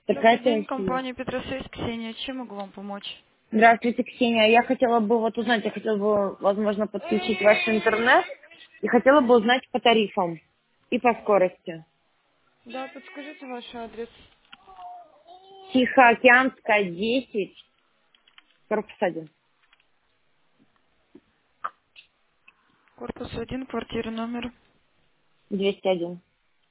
Добрый Прекращайте. день, компания Петросвязь, Ксения. Чем могу вам помочь? Здравствуйте, Ксения. Я хотела бы вот узнать, я хотела бы, возможно, подключить ваш интернет и хотела бы узнать по тарифам и по скорости. Да, подскажите ваш адрес. Тихоокеанская, 10, корпус 1, Корпус 1, квартира номер. 201.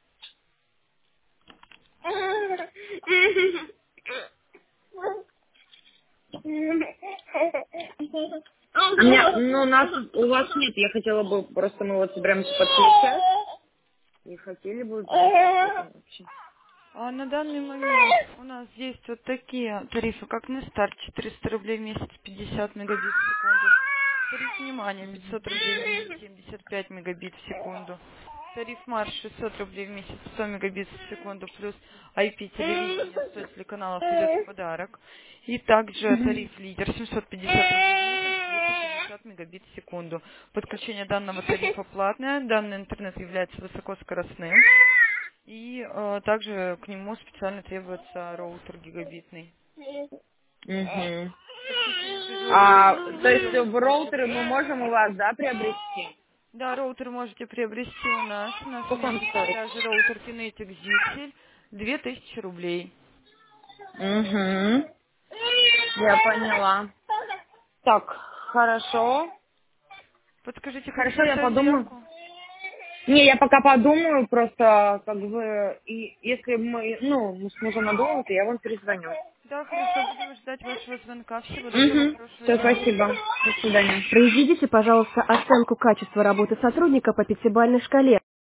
У вас нет, я хотела бы, просто мы вот собираемся подключать и хотели бы узнать, что там вообще. А на данный момент у нас есть вот такие тарифы, как на старт 400 рублей в месяц, 50 мегабит в секунду. Тариф внимания 500 рублей в месяц, 75 мегабит в секунду. Тариф марш 600 рублей в месяц, 100 мегабит в секунду, плюс IP телевидение, 100 телеканалов идет в подарок. И также тариф лидер 750 рублей в месяц, 250 мегабит в секунду. Подключение данного тарифа платное, данный интернет является высокоскоростным. И также к нему специально требуется роутер гигабитный. Мгм. Подключение производится в То есть в пределах роутеры мы 4 можем у вас, да, приобрести? Да, роутер можете приобрести у нас. У нас Сколько он имеется в стоит? продаже роутер Kinetic Zixel 2000 рублей. Угу. Я поняла. Так, хорошо. Подскажите, Хорошо, хочу я оставить подумаю. заявку? Не, я пока подумаю, просто как бы, и если мы с мужем надумаем, то я вам перезвоню. Да, хорошо, будем ждать вашего звонка. Всего доброго, Угу. хорошего Все, дня. спасибо. До свидания. Произведите, пожалуйста, оценку качества работы сотрудника по пятибалльной шкале.